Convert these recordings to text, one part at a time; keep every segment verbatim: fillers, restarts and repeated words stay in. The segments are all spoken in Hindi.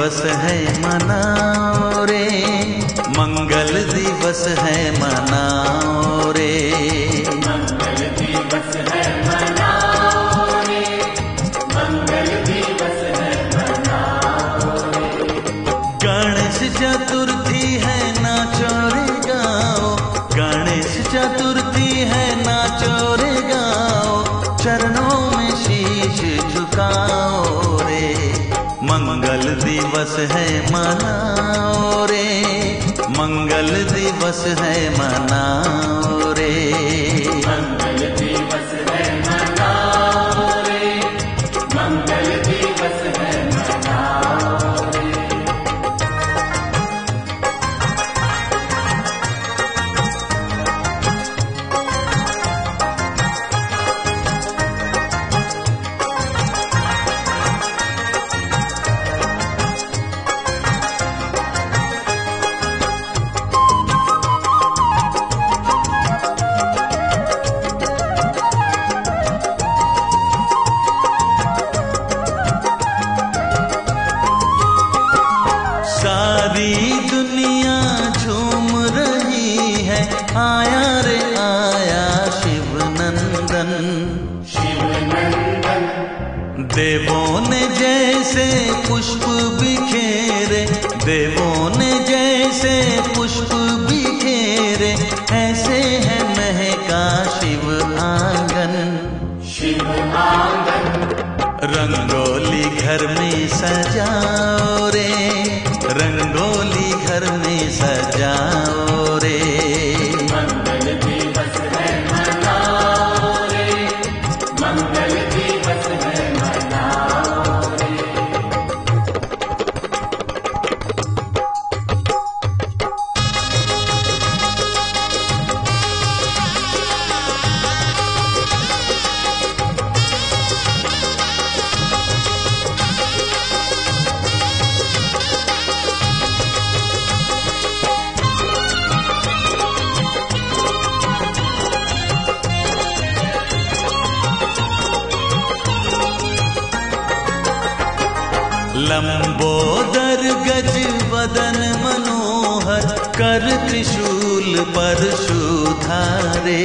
दिवस है मनाओ रे, मंगल दिवस है मनाओ रे, मंगल दिवस है मनाओ रे, मंगल दिवस है मनाओ रे। गणेश चतुर्थी है नाचो रे गाओ, गणेश चतुर्थी है नाचो रे गाओ, चरणों में शीश झुकाओ रे, मंगल दिवस है मनाओ रे, मंगल दिवस है मनाओ रे, मंगल दिवस है मनाओ रे, मंगल दिवस है मनाओ रे। सारी दुनिया झूम रही है, आया रे आया शिव नंदन, शिव नंदन। देवों ने जैसे पुष्प बिखेरे, देवों ने जैसे पुष्प बिखेरे, ऐसे है महका शिव आंगन, शिव आंगन। रंगोली घर में सजाओ रे, रंगोली घर में सजाओ रे, मंगल दिवस है मनाओ रे, मंगल दिवस है मनाओ रे। लंबोदर गज वदन मनोहर, कर त्रिशूल परशुधारे,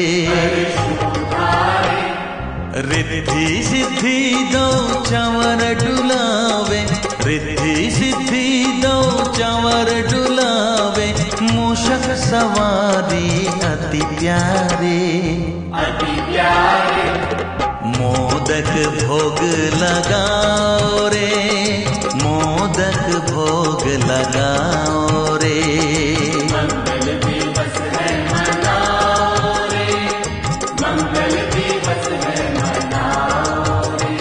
रिद्धि सिद्धि दो चंवर डुलावे, रिद्धि सिद्धि दो चंवर डुलावे, मूषक सवारी अति प्यारे, अति प्यारे। मोदक भोग लगाओ रे, मोदक भोग लगाओ रे, मंगल दिवस है मनाओ रे, मंगल दिवस है मनाओ रे।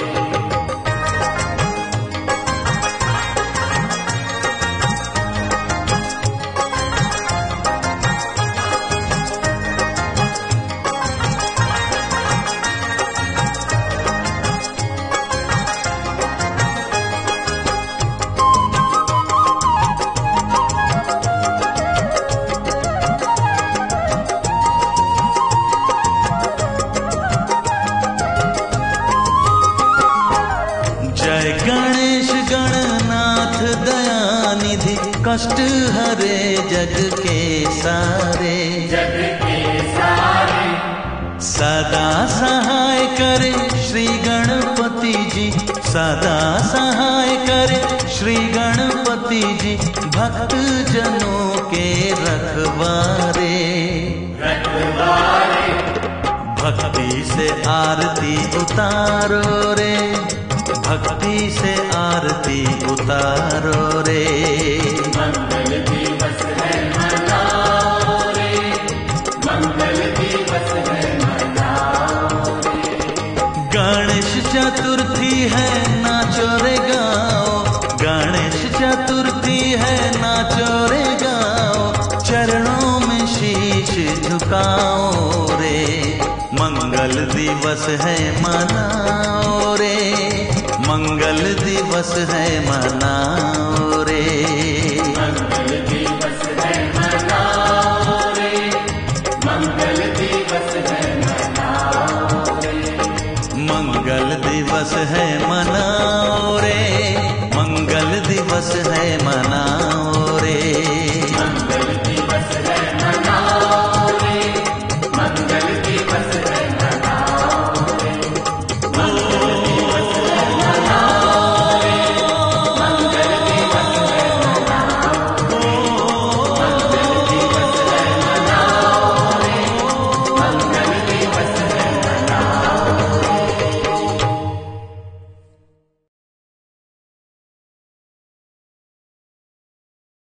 जय गणेश गणनाथ दयानिधि, कष्ट हरे जग के सारे, जग के सारे। सदा सहाय करे श्री गणपति जी, सदा सहाय करे श्री गणपति जी, भक्त जनों के रखवारे, रखवारे। भक्ति से आरती उतारो रे, भक्ति से आरती उतारो रे, मंगल दिवस है मनाओ रे, मंगल दिवस है मनाओ रे। गणेश चतुर्थी है नाचो रे गाओ, गणेश चतुर्थी है नाचो रे गाओ, चरणों में शीश झुकाओ रे, मंगल दिवस है मनाओ रे, मंगल दिवस है मनाओ